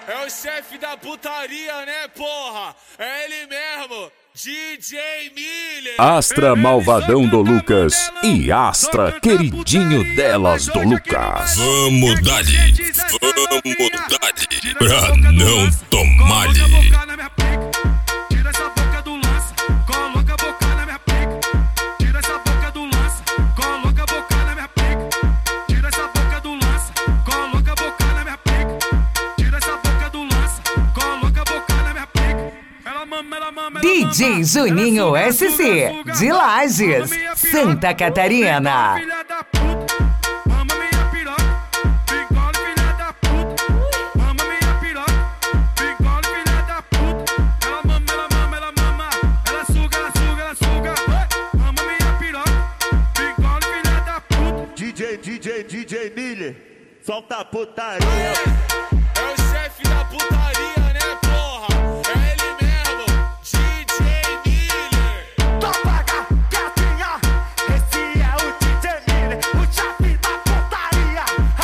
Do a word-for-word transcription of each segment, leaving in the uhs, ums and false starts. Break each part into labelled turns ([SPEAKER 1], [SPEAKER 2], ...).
[SPEAKER 1] É o chefe da putaria, né, porra? É ele mesmo, D J Miller.
[SPEAKER 2] Astra Malvadão do Lucas e Astra Queridinho Delas do Lucas.
[SPEAKER 3] Vamos dali, vamos dali, pra não tomar-lhe.
[SPEAKER 4] Tira essa boca do lança, coloca a boca na minha pica. Tira essa boca do lança, coloca a boca na minha pica. Tira essa boca do lança, coloca a boca na minha pica. Tira essa boca do lança, coloca a boca na minha pica. Ela mama, ela mama,
[SPEAKER 5] D J Juninho S C, de Lages, Santa Catarina.
[SPEAKER 4] Filha da puta, mama minha piroca. Engole, filha da puta, mama minha piroca. Engole, filha da puta. Ela mama, ela mama, ela mama. Ela suga, ela suga, ela suga. Mama minha piroca. Engole, filha da puta.
[SPEAKER 6] D J, D J, D J Miller, solta a putaria.
[SPEAKER 1] É o chefe da putaria, né, porra? É ele mesmo, D J Miller.
[SPEAKER 7] Topaga, gatinha, esse é o D J Miller, o chefe da putaria.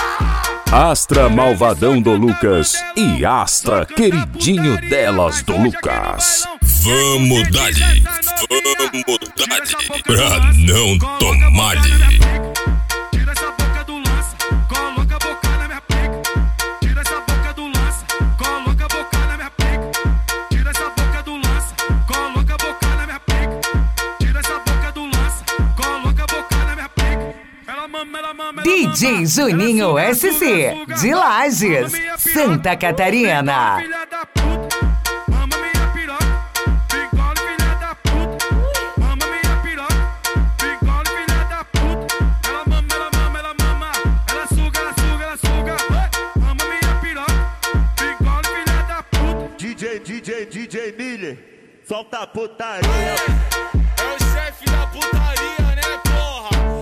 [SPEAKER 7] Ah!
[SPEAKER 2] Astra Malvadão do Lucas e Astra Queridinho Delas do Lucas.
[SPEAKER 3] Vamos dali, vamos dali, pra não tomar-lhe.
[SPEAKER 4] Tira essa boca do lança, coloca a boca na minha pica. Tira essa boca do lança, coloca a boca na minha pica. Tira essa boca do lança, coloca a boca na minha pica. Tira essa boca do lança, coloca a boca na minha pica. Ela mama, ela mama, ela
[SPEAKER 5] D J
[SPEAKER 4] mama.
[SPEAKER 5] Juninho
[SPEAKER 4] Ela
[SPEAKER 5] S
[SPEAKER 4] suga,
[SPEAKER 5] C,
[SPEAKER 4] ela suga.
[SPEAKER 5] de Lages, Santa Catarina.
[SPEAKER 4] Filha da puta, mama minha piroca. Engole, filha da puta, mama minha piroca. Engole, filha da puta. Ela mama, ela mama, ela mama. Ela suga, ela suga, ela suga. Mama minha piroca. Engole, filha da puta.
[SPEAKER 6] D J, D J, D J Miller, solta a putaria.
[SPEAKER 1] É o chefe da putaria, né, porra?